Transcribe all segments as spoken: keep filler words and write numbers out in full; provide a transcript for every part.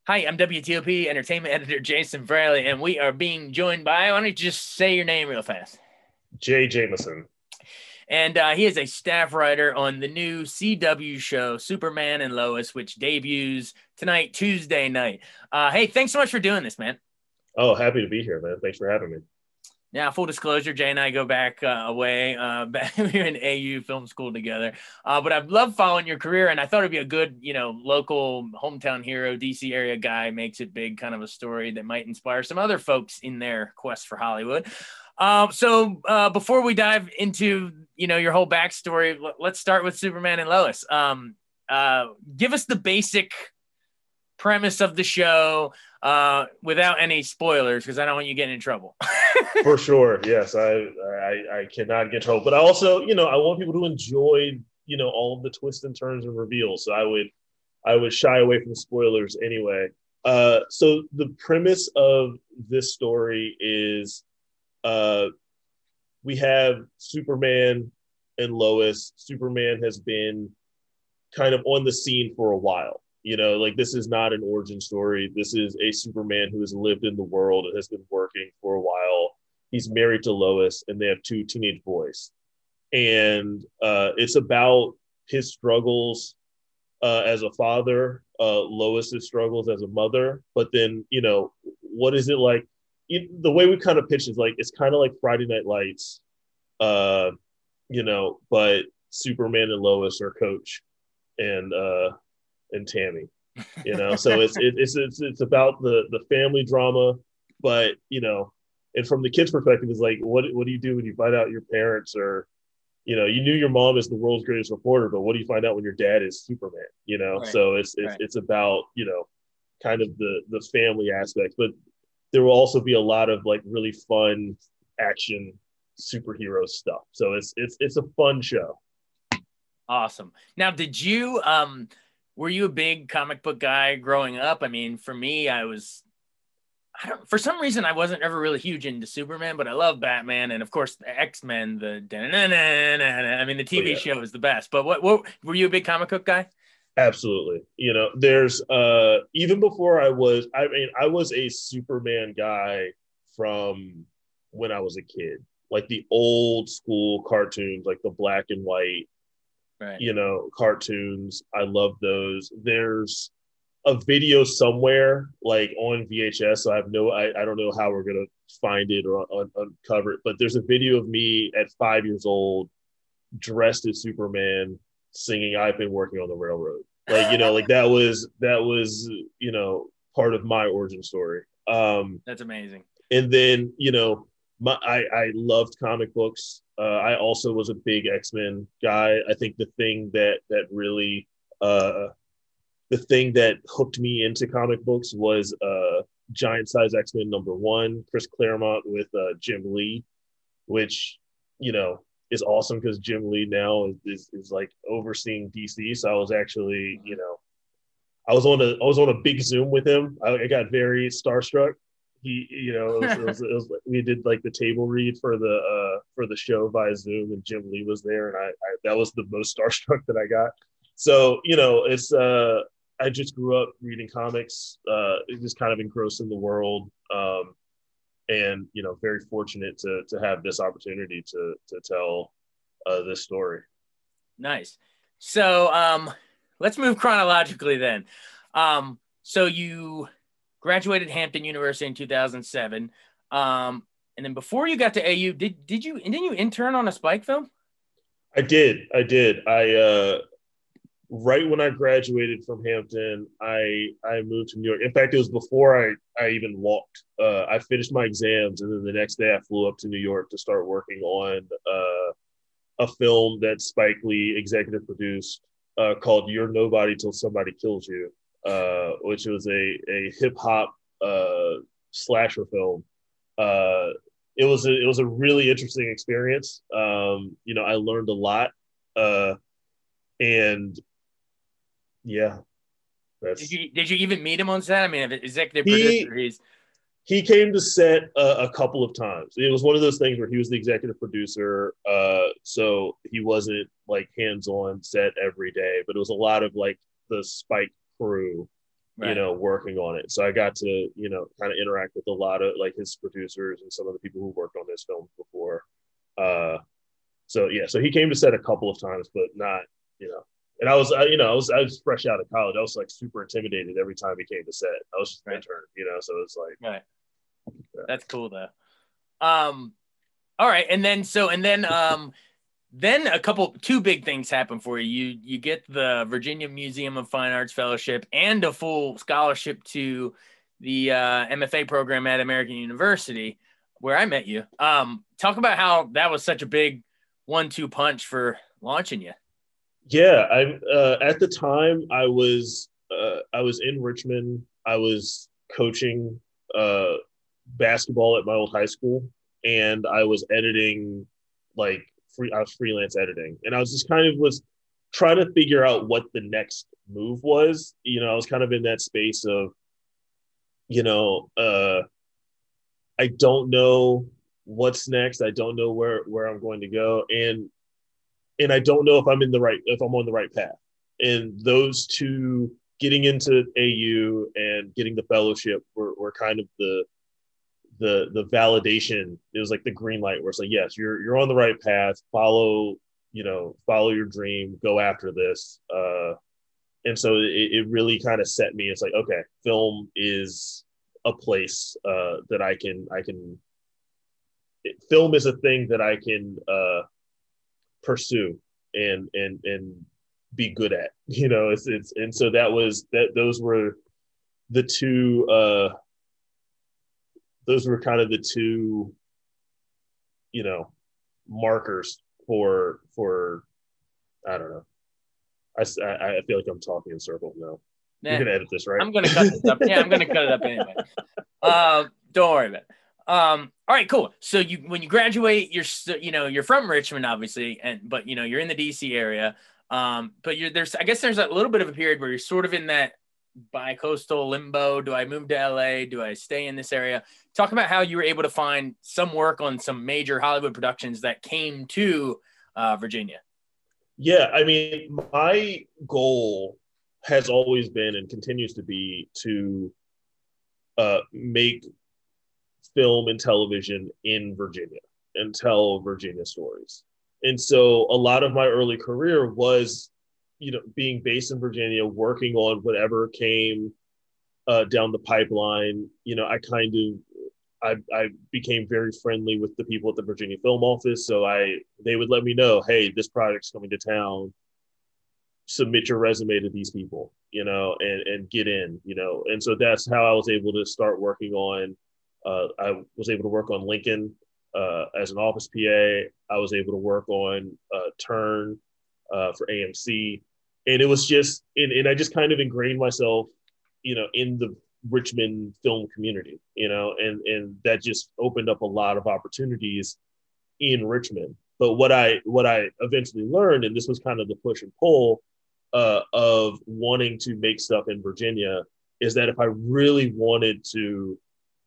Hi, I'm W T O P Entertainment Editor Jason Fraley, and we are being joined by, why don't you just say your name real fast? Jay Jameson. And uh, he is a staff writer on the new C W show, Superman and Lois, which debuts tonight, Tuesday night. Uh, hey, thanks so much for doing this, man. Oh, happy to be here, man. Thanks for having me. Now, full disclosure, Jay and I go back uh, away. Uh, back, we were in A U film school together. Uh, but I've loved following your career, and I thought it'd be a good, you know, local hometown hero, D C area guy, makes it big, kind of a story that might inspire some other folks in their quest for Hollywood. Um, so uh, before we dive into, you know, your whole backstory, let's start with Superman and Lois. Um, uh, give us the basic premise of the show uh, without any spoilers, because I don't want you getting in trouble. For sure. Yes, I, I I cannot get in trouble. But I also, you know, I want people to enjoy, you know, all of the twists and turns and reveals. So I would I would shy away from spoilers anyway. Uh, so the premise of this story is uh, we have Superman and Lois. Superman has been kind of on the scene for a while. You know, like this is not an origin story. This is a Superman who has lived in the world and has been working for a while. He's married to Lois, and they have two teenage boys. And uh, it's about his struggles uh, as a father, uh, Lois's struggles as a mother. But then, you know, what is it like? It, the way we kind of pitch is like it's kind of like Friday Night Lights, uh, you know, but Superman and Lois are Coach and uh, and Tammy, you know. So it's it, it's it's it's about the the family drama, but you know, and from the kids' perspective, it's like what what do you do when you find out your parents are, you know, you knew your mom is the world's greatest reporter, but what do you find out when your dad is Superman? You know, Right. so it's it's Right. it's about, you know, kind of the the family aspect, but there will also be a lot of like really fun action superhero stuff. So it's it's it's a fun show. Awesome. Now, did you um were you a big comic book guy growing up? I mean, for me, I was I don't for some reason I wasn't ever really huge into Superman, but I love Batman and of course the X-Men, the I mean the Oh T V yeah, show is the best. But what what were you a big comic book guy? absolutely. You know, there's uh even before I was, I mean, I was a Superman guy from when I was a kid. Like the old school cartoons, like the black and white, Right. you know, cartoons. I love those. There's a video somewhere like on V H S. So I have no, I, I don't know how we're gonna find it or un- uncover it, but there's a video of me at five years old dressed as Superman singing "I've been working on the railroad." Like, you know, like that was that was you know part of my origin story. Um, That's amazing. and then you know, my I I loved comic books. Uh, I also was a big X Men guy. I think the thing that that really uh, the thing that hooked me into comic books was uh, Giant Size X Men number one, Chris Claremont with uh, Jim Lee, which you know is awesome because Jim Lee now is, is is like overseeing D C. So I was actually, you know, I was on a I was on a big Zoom with him. I, I got very starstruck. He, you know, it was, it was, it was, we did like the table read for the uh for the show via Zoom, and Jim Lee was there, and I, I that was the most starstruck that I got. So you know, it's uh I just grew up reading comics, uh, just kind of engrossed in the world. Um, and you know, very fortunate to to have this opportunity to to tell uh, this story. Nice. So um let's move chronologically then. Um so you graduated Hampton University in two thousand seven. Um and then before you got to A U, did did you didn't you intern on a Spike film? I did, I did. I uh, right when I graduated from Hampton, I I moved to New York. In fact, it was before I I even walked. Uh, I finished my exams, and then the next day I flew up to New York to start working on uh, a film that Spike Lee executive produced uh, called "You're Nobody Till Somebody Kills You," uh, which was a a hip hop uh, slasher film. Uh, it was a, it was a really interesting experience. Um, you know, I learned a lot, uh, and yeah, Did that's you did you even meet him on set? I mean, if executive he producer, he's he came to set a, a couple of times. It was one of those things where he was the executive producer, uh, so he wasn't like hands on set every day, but it was a lot of like the Spike crew Right. you know, working on it. So I got to, you know, kind of interact with a lot of like his producers and some of the people who worked on this film before. Uh, so yeah, so he came to set a couple of times, but not, you know, and I was, I, you know, I was, I was fresh out of college. I was like super intimidated every time he came to set. I was just an Right. intern, you know, so it's like, Right. yeah. That's cool though. Um, all right. And then, so, and then, um, then a couple, two big things happen for you. You, you get the Virginia Museum of Fine Arts Fellowship and a full scholarship to the uh, M F A program at American University, where I met you. Um, talk about how that was such a big one two punch for launching you. Yeah, I uh, at the time I was uh, I was in Richmond. I was coaching uh, basketball at my old high school, and I was editing like free. I was freelance editing, and I was just kind of was trying to figure out what the next move was. You know, I was kind of in that space of, you know, uh, I don't know what's next. I don't know where where I'm going to go, and and I don't know if I'm in the right if I'm on the right path. And those two, getting into A U and getting the fellowship, were, were kind of the the the validation. It was like the green light where it's like, yes, you're you're on the right path. Follow, you know, follow your dream. Go after this. Uh, and so it, it really kind of set me. It's like, okay, film is a place uh, that I can I can. It, film is a thing that I can uh, pursue and and and be good at. You know, it's it's and so that was that. Those were the two. Uh, those were kind of the two, you know, markers for for I don't know. I, I feel like I'm talking in circles now. Nah, you're gonna edit this, right? I'm gonna cut this up. Yeah, I'm gonna cut it up anyway. Uh, don't worry about it. Um, all right, cool. So you, when you graduate, you're, you know, you're from Richmond, obviously, and but you know, you're in the D C area. Um, but you're there's, I guess there's a little bit of a period where you're sort of in that bi-coastal limbo. Do I move to L A? Do I stay in this area? Talk about how you were able to find some work on some major Hollywood productions that came to uh, Virginia. Yeah, I mean, my goal has always been and continues to be to uh, make film and television in Virginia and tell Virginia stories. And so a lot of my early career was, you know, being based in Virginia, working on whatever came uh, down the pipeline. You know, I kind of, I, I became very friendly with the people at the Virginia Film Office. So I, they would let me know, hey, this project's coming to town. Submit your resume to these people, you know, and, and get in, you know. And so that's how I was able to start working on, uh, I was able to work on Lincoln uh, as an office P A. I was able to work on uh, Turn uh, for A M C. And it was just, and, and I just kind of ingrained myself, you know, in the Richmond film community, you know, and, and that just opened up a lot of opportunities in Richmond. But what I, what I eventually learned, and this was kind of the push and pull uh, of wanting to make stuff in Virginia, is that if I really wanted to,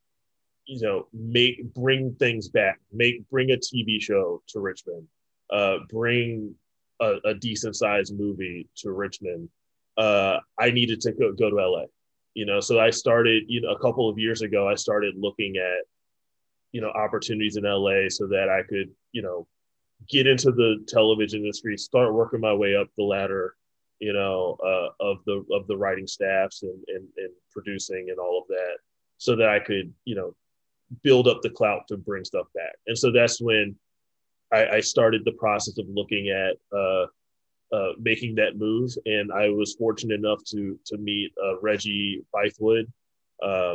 you know, make, bring things back, make, bring a T V show to Richmond, uh, bring a, a decent sized movie to Richmond, uh, I needed to go, go to L A. You know, so I started, you know, a couple of years ago, I started looking at, you know, opportunities in L A so that I could, you know, get into the television industry, start working my way up the ladder, you know, uh, of the of the writing staffs and, and and producing and all of that, so that I could, you know, build up the clout to bring stuff back. And so that's when I, I started the process of looking at uh, uh, making that move. And I was fortunate enough to to meet uh, Reggie Bythewood, uh,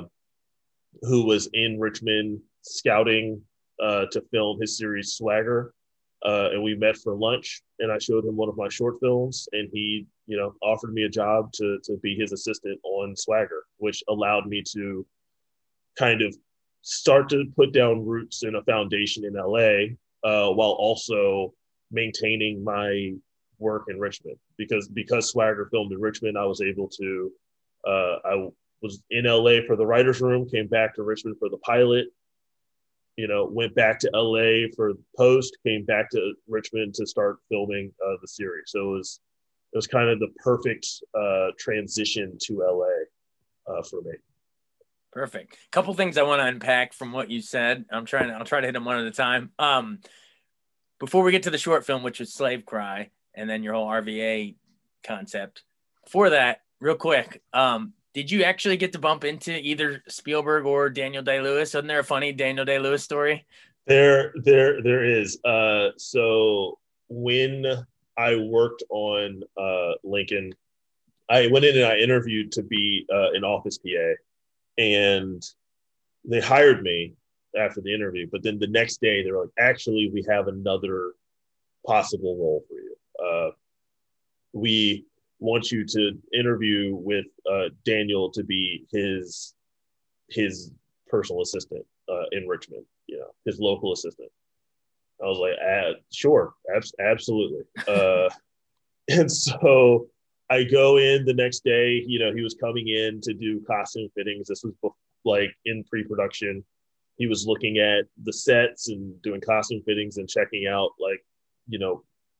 who was in Richmond scouting uh, to film his series Swagger. Uh, and we met for lunch, and I showed him one of my short films, and he, you know, offered me a job to to be his assistant on Swagger, which allowed me to kind of start to put down roots in a foundation in L A, uh, while also maintaining my work in Richmond. Because because Swagger filmed in Richmond, I was able to. Uh, I was in L A for the writers' room, came back to Richmond for the pilot. You know, went back to L A for post, came back to Richmond to start filming uh, the series. So it was it was kind of the perfect uh, transition to L A. uh, for me. Perfect. Couple things I want to unpack from what you said. I'm trying to, I'll try to hit them one at a time. Um, before we get to the short film, which is Slave Cry, and then your whole R V A concept. Before that, real quick, um, did you actually get to bump into either Spielberg or Daniel Day-Lewis? Isn't there a funny Daniel Day-Lewis story? There, there, there is. Uh, so when I worked on uh, Lincoln, I went in and I interviewed to be uh, an office P A, and they hired me after the interview. But then the next day, they were like, "Actually, we have another possible role for you. Uh, we want you to interview with uh, Daniel to be his his personal assistant uh, in Richmond. You know, his local assistant." I was like, ah, "Sure, abs- absolutely." Uh, and so I go in the next day. You know, he was coming in to do costume fittings. This was before, like in pre-production. He was looking at the sets and doing costume fittings and checking out, like, you know,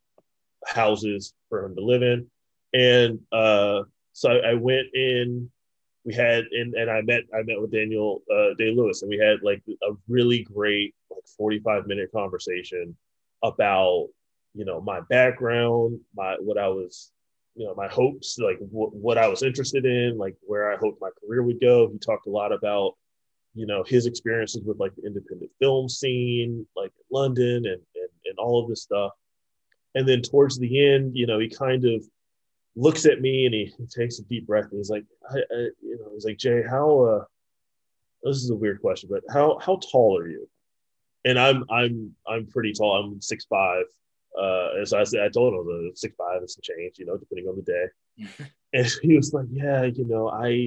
houses for him to live in. And uh, so I, I went in. We had and and I met I met with Daniel uh, Day-Lewis, and we had like a really great like forty-five minute conversation about, you know, my background, my what I was, you know, my hopes, like w- what I was interested in, like where I hoped my career would go. He talked a lot about, you know, his experiences with like the independent film scene, like in London, and and, and all of this stuff. And then towards the end, you know, he kind of looks at me and he, he takes a deep breath and he's like, I, I, you know, he's like, "Jay, how, uh, this is a weird question, but how, how tall are you?" And I'm, I'm, I'm pretty tall. I'm six five. Uh, and so I said, I told him I was six five and some change, you know, depending on the day. And he was like, "Yeah, you know, I,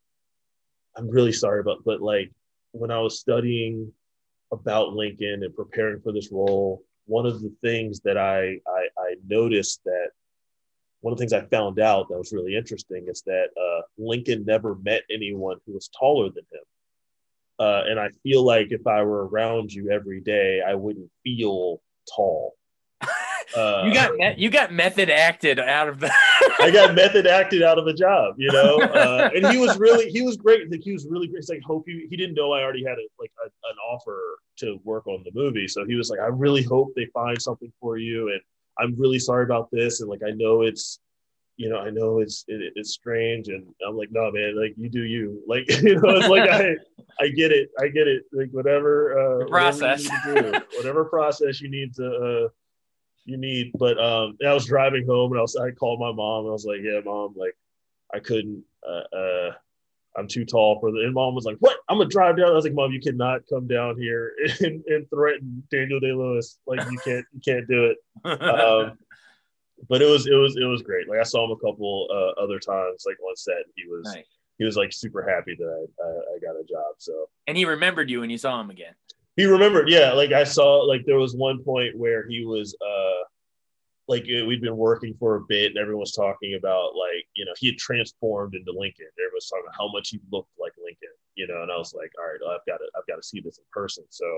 I'm really sorry about, but like when I was studying about Lincoln and preparing for this role, one of the things that I, I, I noticed that one of the things I found out that was really interesting is that uh, Lincoln never met anyone who was taller than him. Uh, and I feel like if I were around you every day, I wouldn't feel tall." Uh, you got me- you got method acted out of the. I got method acted out of a job, you know. Uh, and he was really he was great. Like, he was really great. It's like, hope you. He didn't know I already had a, like a, an offer to work on the movie, so he was like, "I really hope they find something for you, and I'm really sorry about this, and like I know it's, you know, I know it's it, it's strange." And I'm like, "No, man, like you do you, like you know, it's like I I get it, I get it, like whatever uh, process, whatever you need to do, whatever process you need to uh, you need." But um, I was driving home and I was I called my mom and I was like, "Yeah, mom, like I couldn't, uh, uh I'm too tall for the." And mom was like, "What? I'm gonna drive down." I was like, "Mom, you cannot come down here and, and threaten Daniel Day-Lewis. Like you can't, you can't do it." Um, but it was it was it was great. Like I saw him a couple uh, other times, like on set. He was nice. He was like super happy that I, I I got a job. So and he remembered you when you saw him again. He remembered, yeah. Like I saw, like there was one point where he was uh like we'd been working for a bit, and everyone was talking about like, you know, he had transformed into Lincoln. Everyone was talking about how much he looked like Lincoln, you know. And I was like, all right, I've got to I've got to see this in person. So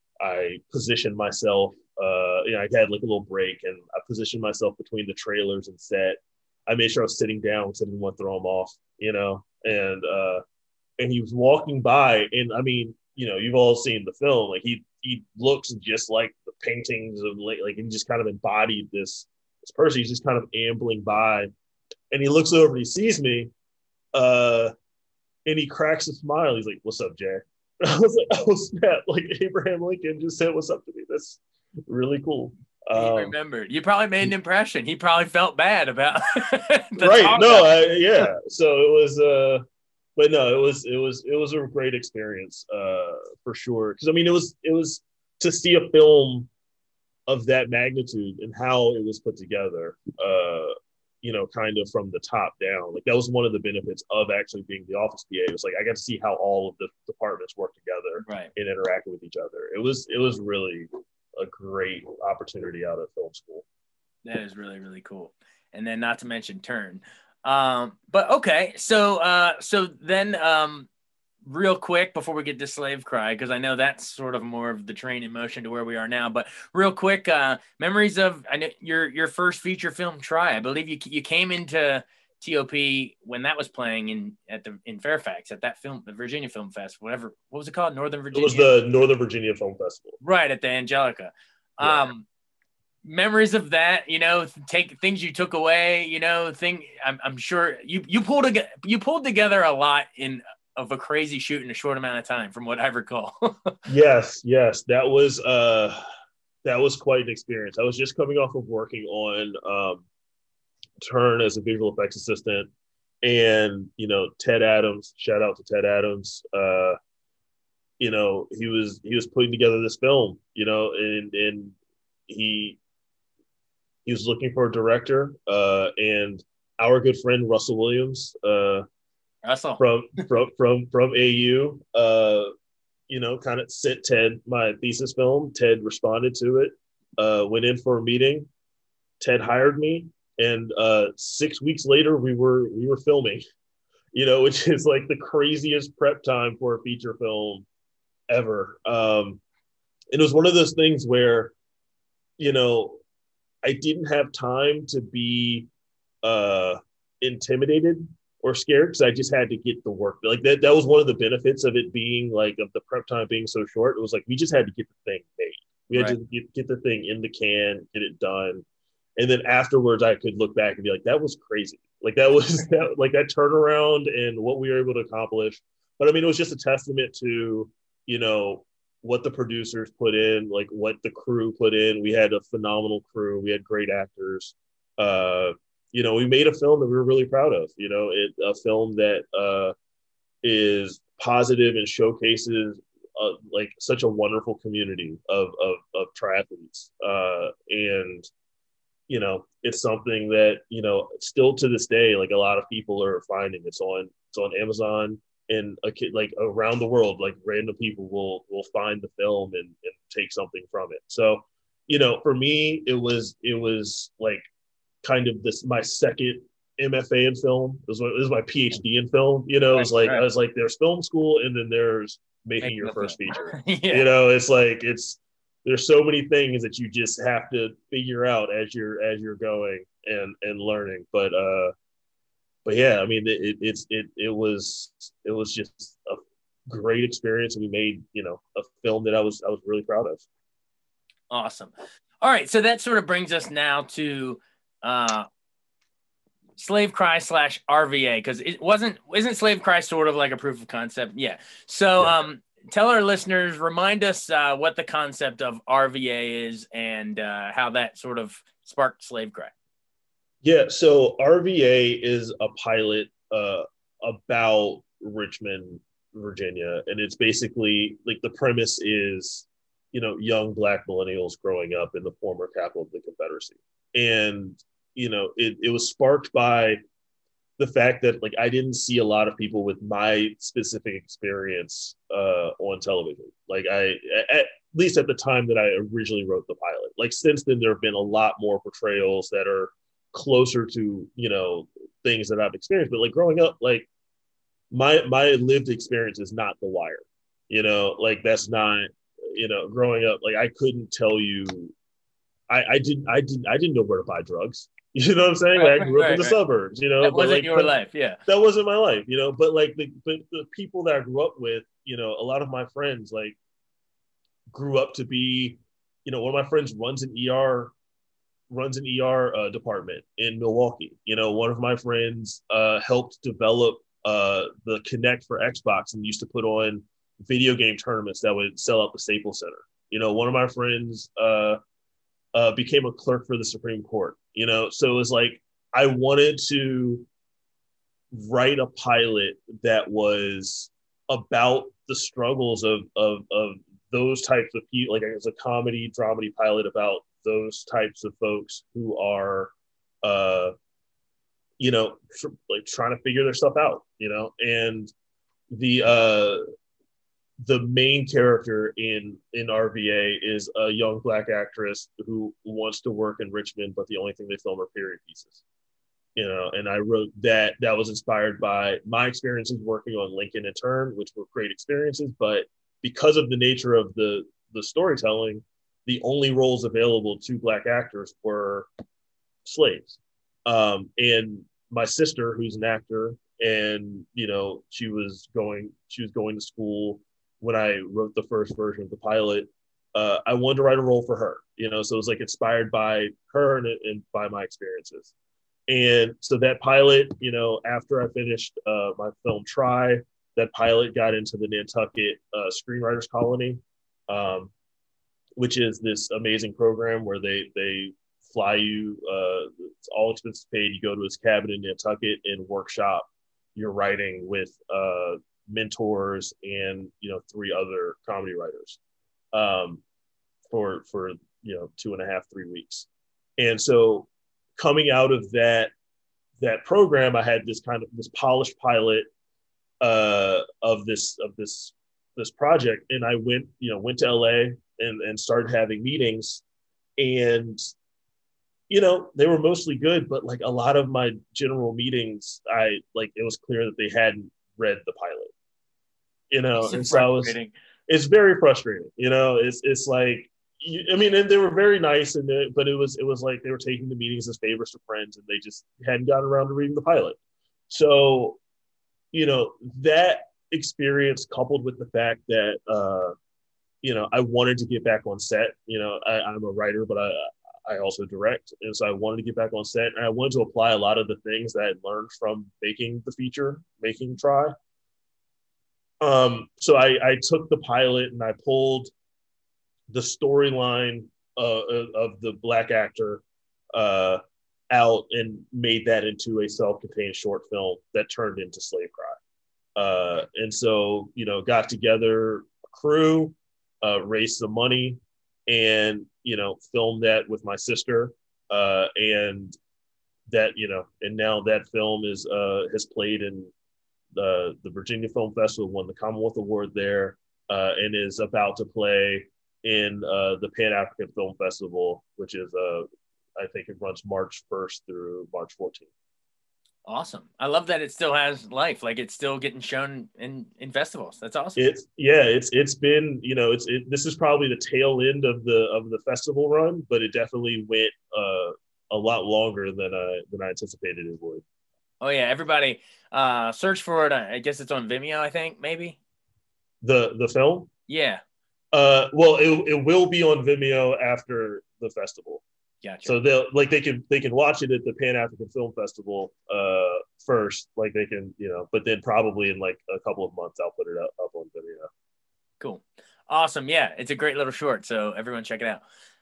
I positioned myself, uh, you know, I had like a little break and I positioned myself between the trailers and set. I made sure I was sitting down because I didn't want to throw him off, you know, and, uh, and he was walking by, and I mean, you know, you've all seen the film, like he, he looks just like the paintings of like, like he just kind of embodied this, this person. He's just kind of ambling by, and he looks over and he sees me, uh, and he cracks a smile. He's like, "What's up, Jay?" I was like, "Oh snap!" Like Abraham Lincoln just said, "What's up" to me. That's really cool. He um, remembered. You probably made an impression. He probably felt bad about. Right? No, I, yeah. So it was, uh, but no, it was, it was, it was a great experience, uh, for sure. Because I mean, it was, it was to see a film of that magnitude and how it was put together. Uh, you know, kind of from the top down. Like that was one of the benefits of actually being the office P A. It was like I got to see how all of the departments work together, right, and interact with each other. It was it was really a great opportunity out of film school. That is really, really cool. And then not to mention Turn. Um, but okay, so uh, so then um, real quick before we get to Slave Cry, because I know that's sort of more of the train in motion to where we are now. But real quick, uh, memories of I know your your first feature film Try. I believe you you came into T O P when that was playing in at the in Fairfax at that film, the Virginia Film Festival, whatever. What was it called? Northern Virginia. It was the Northern Virginia Film Festival. Right at the Angelica. Yeah. Um, memories of that, you know, take things you took away, you know, thing. I'm, I'm sure you you pulled a, you pulled together a lot in of a crazy shoot in a short amount of time, from what I recall. yes, yes, that was uh, that was quite an experience. I was just coming off of working on um, Turn as a visual effects assistant, and you know, Ted Adams. Shout out to Ted Adams. Uh, you know, he was he was putting together this film. You know, and and he he was looking for a director, uh, and our good friend Russell Williams. Uh, Russell. From from from from A U, uh, you know, kind of sent Ted my thesis film. Ted responded to it. Uh, went in for a meeting. Ted hired me, and uh, six weeks later, we were we were filming. You know, which is like the craziest prep time for a feature film ever. Um, it was one of those things where, you know, I didn't have time to be uh, intimidated or scared, because I just had to get the work. Like that, that was one of the benefits of it being like, of the prep time being so short. It was like, we just had to get the thing made. We had right. to get, get the thing in the can, get it done. And then afterwards I could look back and be like, that was crazy. Like that was that, like that turnaround and what we were able to accomplish. But I mean, it was just a testament to, you know, what the producers put in, like what the crew put in. We had a phenomenal crew. We had great actors. Uh, You know, we made a film that we were really proud of, you know, it, a film that uh, is positive and showcases uh, like such a wonderful community of, of, of triathletes. Uh, and, you know, it's something that, you know, still to this day, like a lot of people are finding. It's on, it's on Amazon, and a kid, like around the world, like random people will, will find the film and, and take something from it. So, you know, for me, it was, it was like, kind of this my second M F A in film. This was, this was my PhD in film. You know, it's like right. I was like, there's film school, and then there's making Make your first film. feature. yeah. You know, it's like it's there's so many things that you just have to figure out as you're as you're going and and learning. But uh, but yeah, I mean, it, it it's it it was it was just a great experience, and we made you know a film that I was I was really proud of. Awesome. All right, so that sort of brings us now to uh Slave Cry slash R V A, because it wasn't isn't Slave Cry sort of like a proof of concept? Yeah. So yeah. um tell our listeners, remind us uh what the concept of R V A is, and uh how that sort of sparked Slave Cry. Yeah, so R V A is a pilot uh about Richmond, Virginia, and it's basically like the premise is, you know, young Black millennials growing up in the former capital of the Confederacy. And, you know, it, it was sparked by the fact that, like, I didn't see a lot of people with my specific experience uh, on television. Like, I, at least at the time that I originally wrote the pilot. Like, since then, there have been a lot more portrayals that are closer to, you know, things that I've experienced. But, like, growing up, like, my my lived experience is not The Wire. You know, like, that's not, you know, growing up, like, I couldn't tell you, I, I didn't, I didn't, I didn't know where to buy drugs. You know what I'm saying? Right, like, I grew right, up in the right. suburbs, you know. That but wasn't like, your life, yeah. That wasn't my life, you know. But like the, the the people that I grew up with, you know, a lot of my friends like grew up to be, you know, one of my friends runs an E R, runs an E R uh, department in Milwaukee. You know, one of my friends uh, helped develop uh, the Kinect for Xbox and used to put on video game tournaments that would sell out the Staples Center. You know, one of my friends uh, uh, became a clerk for the Supreme Court, you know? So it was like, I wanted to write a pilot that was about the struggles of, of, of those types of people. Like, it's a comedy, dramedy pilot about those types of folks who are, uh, you know, tr- like trying to figure their stuff out, you know? And the, uh, the main character in, in R V A is a young Black actress who wants to work in Richmond, but the only thing they film are period pieces, you know? And I wrote that, that was inspired by my experiences working on Lincoln and Turn, which were great experiences, but because of the nature of the, the storytelling, the only roles available to Black actors were slaves. Um, and my sister, who's an actor, and you know, she was going she was going to school when I wrote the first version of the pilot. Uh, I wanted to write a role for her, you know, so it was like inspired by her and, and by my experiences. And so that pilot, you know, after I finished uh, my film Try, that pilot got into the Nantucket uh, Screenwriters Colony, um, which is this amazing program where they they fly you, uh, it's all expenses paid. You go to his cabin in Nantucket and workshop your writing with uh, mentors and you know three other comedy writers um, for for you know two and a half three weeks. And so coming out of that that program, I had this kind of this polished pilot uh, of this of this this project, and I went you know went to L A and and started having meetings, and you know they were mostly good, but like a lot of my general meetings, I like it was clear that they hadn't read the pilot, you know, It's and so I was it's very frustrating, you know, it's it's like. I mean, and they were very nice, and they, but it was it was like they were taking the meetings as favors to friends, and they just hadn't gotten around to reading the pilot. So, you know, that experience coupled with the fact that uh, you know I wanted to get back on set. You know, I, I'm a writer, but I I also direct, and so I wanted to get back on set, and I wanted to apply a lot of the things that I had learned from making the feature, making Try. Um, so I, I took the pilot and I pulled the storyline uh, of the Black actor uh, out and made that into a self-contained short film that turned into Slave Cry. Uh, and so, you know, got together a crew, uh, raised some money, and, you know, filmed that with my sister. Uh, and that, you know, and now that film is uh, has played in the, the Virginia Film Festival, won the Commonwealth Award there, uh, and is about to play in uh, the Pan African Film Festival, which is, uh, I think it runs March first through March fourteenth. Awesome. I love that it still has life. Like it's still getting shown in, in festivals. That's awesome. It's yeah, it's, it's been, you know, it's, it, this is probably the tail end of the, of the festival run, but it definitely went uh, a lot longer than I, than I anticipated it would. Oh yeah. Everybody uh, search for it. I guess it's on Vimeo, I think maybe. The, the film? Yeah. Uh, well, it, it will be on Vimeo after the festival. Gotcha. So they'll like they can they can watch it at the Pan African Film Festival uh, first, like they can you know, but then probably in like a couple of months I'll put it up, up on Vimeo. Cool, awesome, yeah, it's a great little short, so everyone check it out.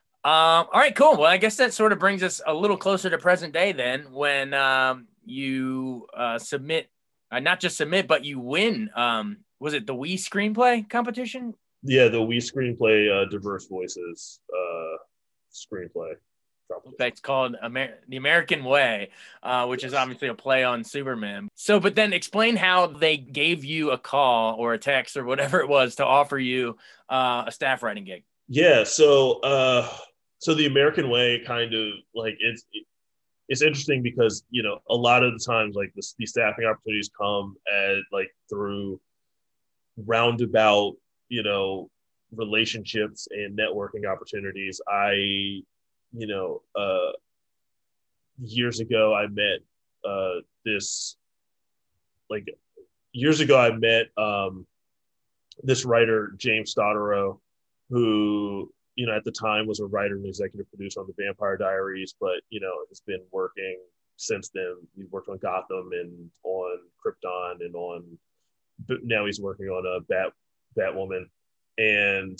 Um, all right, cool. Well, I guess that sort of brings us a little closer to present day then, when um, you uh, submit, uh, not just submit, but you win. Um, was it the We Screenplay competition? Yeah, the We Screenplay uh, Diverse Voices uh, screenplay. It's called Amer- The American Way, uh, which is obviously a play on Superman. So, but then explain how they gave you a call or a text or whatever it was to offer you uh, a staff writing gig. Yeah, so uh, so The American Way kind of like it's it's interesting because you know a lot of the times like this, these staffing opportunities come at like through roundabout you know relationships and networking opportunities. I you know, uh, years ago, I met uh, this, like, years ago, I met um, this writer, James Stodderow, who, you know, at the time was a writer and executive producer on The Vampire Diaries, but, you know, has been working since then. He worked on Gotham and on Krypton and on, but now he's working on a Bat, Batwoman. And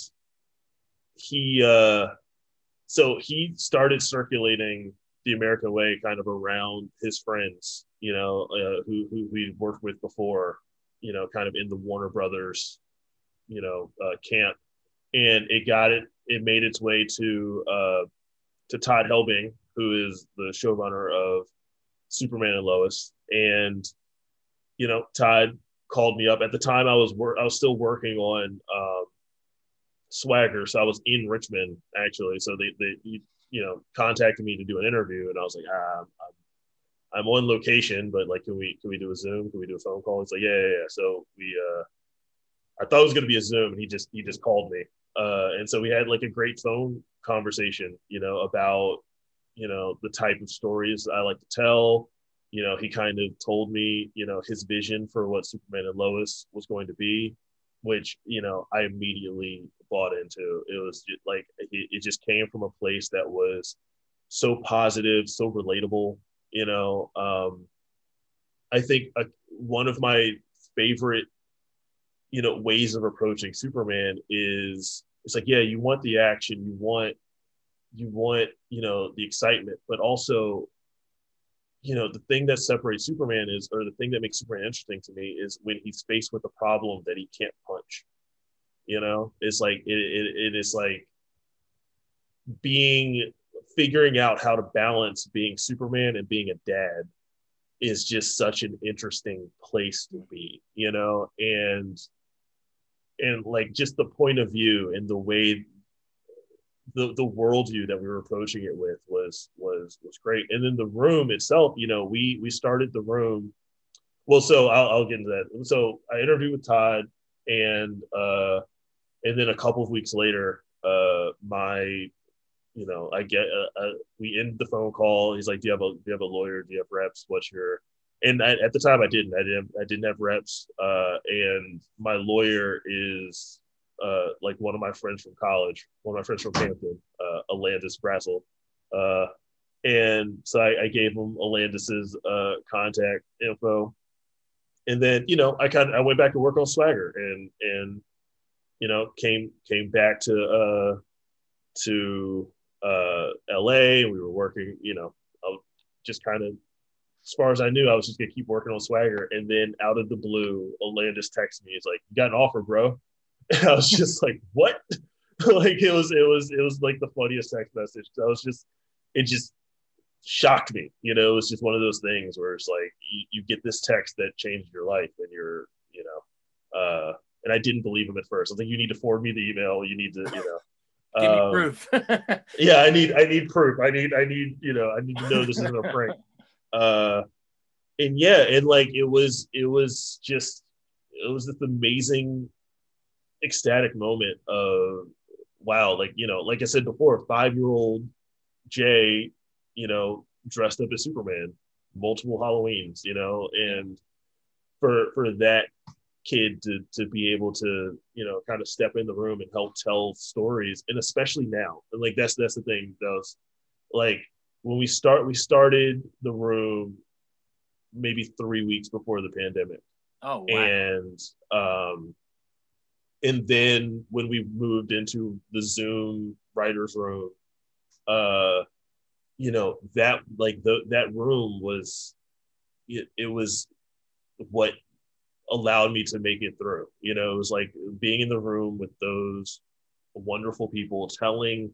he, uh, So he started circulating The American Way kind of around his friends, you know, uh, who who we worked with before, you know, kind of in the Warner Brothers, you know, uh, camp, and it got it. It made its way to uh, to Todd Helbing, who is the showrunner of Superman and Lois, and you know, Todd called me up. At the time, I was wor- I was still working on. Um, Swagger, so I was in Richmond actually. So they they you, you know contacted me to do an interview, and I was like, ah, I'm, I'm on location, but like, can we can we do a Zoom? Can we do a phone call? It's like, yeah, yeah, yeah. So we, uh, I thought it was gonna be a Zoom, and he just he just called me, uh, and so we had like a great phone conversation, you know, about you know the type of stories I like to tell, you know, he kind of told me, you know, his vision for what Superman and Lois was going to be, which, you know, I immediately bought into. It was just, like, it, it just came from a place that was so positive, so relatable, you know. Um, I think a, one of my favorite, you know, ways of approaching Superman is, it's like, yeah, you want the action, you want, you want, you know, the excitement, but also, you know, the thing that separates Superman is, or the thing that makes Superman interesting to me is when he's faced with a problem that he can't punch. You know, it's like, it, it, it is like being, figuring out how to balance being Superman and being a dad is just such an interesting place to be, you know, and, and like just the point of view and the way the the worldview that we were approaching it with was was was great. And then the room itself, you know, we we started the room. Well, so I'll, I'll get into that. So I interviewed with Todd, and uh, and then a couple of weeks later, uh, my, you know, I get uh, uh, we end the phone call. He's like, "Do you have a do you have a lawyer? Do you have reps? What's your?" And I, at the time, I didn't. I didn't. I didn't have reps. Uh, and my lawyer is uh, like one of my friends from college, one of my friends from Hampton, uh, Alandis Brassel. Uh, and so I, I gave him Alandis's uh, contact info. And then, you know, I kind of, I went back to work on Swagger, and, and, you know, came, came back to, uh, to uh, L A. We were working, you know, just kind of, as far as I knew, I was just going to keep working on Swagger. And then out of the blue, Alandis texted me. He's like, "You got an offer, bro." And I was just like, "What?" Like, it was, it was, it was like the funniest text message. I was just, it just shocked me. You know, it was just one of those things where it's like, you, you get this text that changed your life, and you're, you know, uh, and I didn't believe him at first. I was like, "You need to forward me the email. You need to, you know, give me um, proof." yeah, I need, I need proof. I need, I need, you know, I need to know this isn't a prank. Uh, and yeah, and like, it was, it was just, it was this amazing, ecstatic moment of, wow, like, you know, like I said before, five-year-old Jay, you know, dressed up as Superman, multiple Halloweens, you know, and for for that kid to to be able to, you know, kind of step in the room and help tell stories, and especially now, and like that's that's the thing, those, like, when we start we started the room maybe three weeks before the pandemic. Oh, wow. And um and then when we moved into the Zoom writers room, uh you know, that, like, the that room was, it, it was what allowed me to make it through. You know, it was like being in the room with those wonderful people telling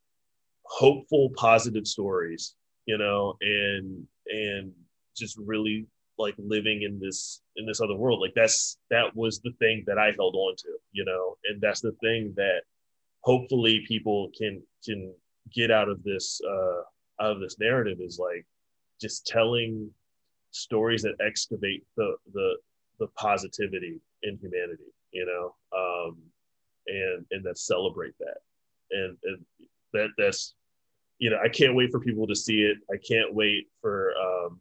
hopeful, positive stories, you know, and and just really like living in this in this other world. Like, that's that was the thing that I held on to, you know, and that's the thing that hopefully people can can get out of this uh out of this narrative, is like just telling stories that excavate the the the positivity in humanity, you know, um, and and that celebrate that, and, and that that's, you know, I can't wait for people to see it. I can't wait for um,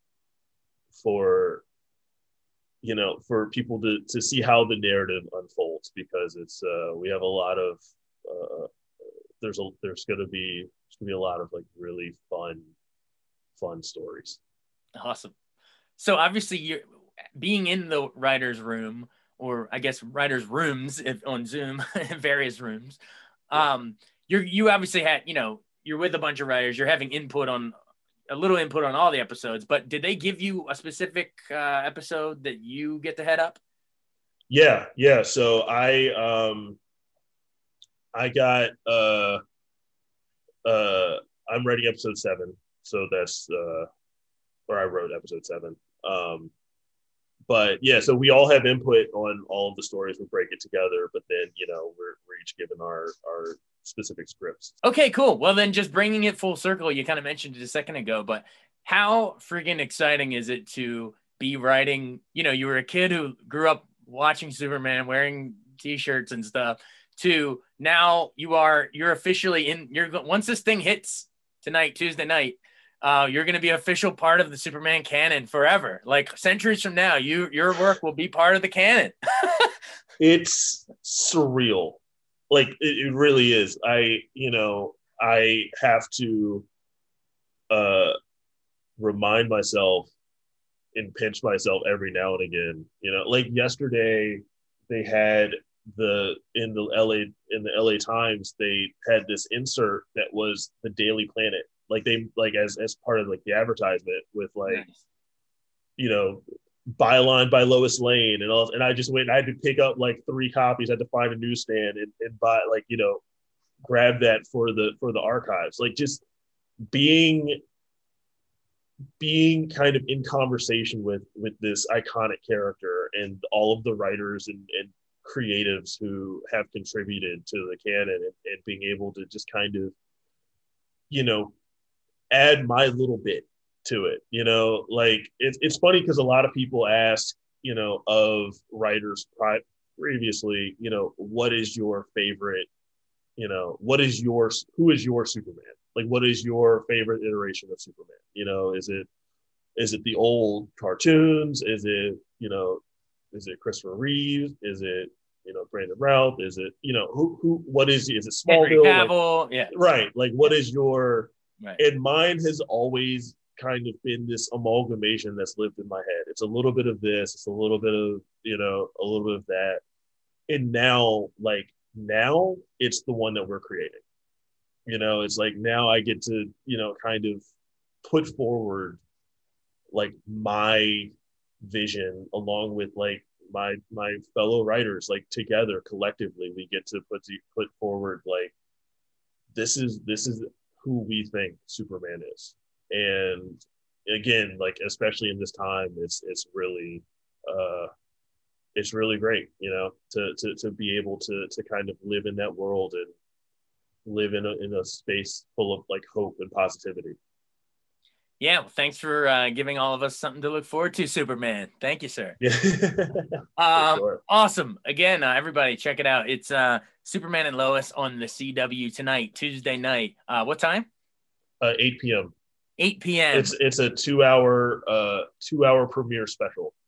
for you know, for people to to see how the narrative unfolds, because it's uh, we have a lot of uh, there's a there's going to be there's going to be a lot of like really fun fun stories. Awesome. So obviously you're being in the writer's room, or I guess writer's rooms if on Zoom, various rooms. Um, you're, you obviously had, you know, you're with a bunch of writers, you're having input on a little input on all the episodes, but did they give you a specific uh, episode that you get to head up? Yeah. Yeah. So I, um, I got, uh, uh, I'm writing episode seven. So that's, uh, where I wrote episode seven. Um, but yeah, so we all have input on all of the stories. We break it together, but then, you know, we're, we're each given our, our specific scripts. Okay, cool. Well, then just bringing it full circle, you kind of mentioned it a second ago, but how freaking exciting is it to be writing? You know, you were a kid who grew up watching Superman, wearing t-shirts and stuff, to now you are, you're officially in, you're, once this thing hits tonight, Tuesday night, uh, you're going to be official part of the Superman canon forever. Like centuries from now, you your work will be part of the canon. It's surreal. Like it, it really is. I, you know, I have to uh, remind myself and pinch myself every now and again. You know, like yesterday they had the in the L A in the L A Times, they had this insert that was the Daily Planet. Like they like as as part of like the advertisement with like, nice. you know, byline by Lois Lane and all. And I just went, I had to pick up like three copies, I had to find a newsstand and, and buy like, you know, grab that for the for the archives. Like just being being kind of in conversation with with this iconic character and all of the writers and, and creatives who have contributed to the canon, and, and being able to just kind of, you know, add my little bit to it. You know, like it's it's funny because a lot of people ask, you know, of writers pri- previously, you know, what is your favorite, you know, what is your, who is your Superman? Like, what is your favorite iteration of Superman? You know, is it, is it the old cartoons? Is it, you know, is it Christopher Reeves? Is it, you know, Brandon Routh? Is it, you know, who, who, what is, is it Smallville? Cavill, like, yeah. Right. Like, what is your, right. And mine has always kind of been this amalgamation that's lived in my head. It's a little bit of this, it's a little bit of, you know, a little bit of that. And now, like, now it's the one that we're creating. You know, it's like now I get to, you know, kind of put forward like my vision along with like my my fellow writers, like together collectively we get to put to put forward like this is this is who we think Superman is. And again, like especially in this time, it's it's really uh it's really great, you know, to to to be able to to kind of live in that world and live in a in a space full of like hope and positivity. Yeah, well, thanks for uh, giving all of us something to look forward to, Superman. Thank you, sir. Yeah. um, sure. Awesome. Again, uh, everybody, check it out. It's uh, Superman and Lois on the C W tonight, Tuesday night. Uh, what time? Uh, eight p.m. eight p.m. It's it's a two hour uh two hour premiere special.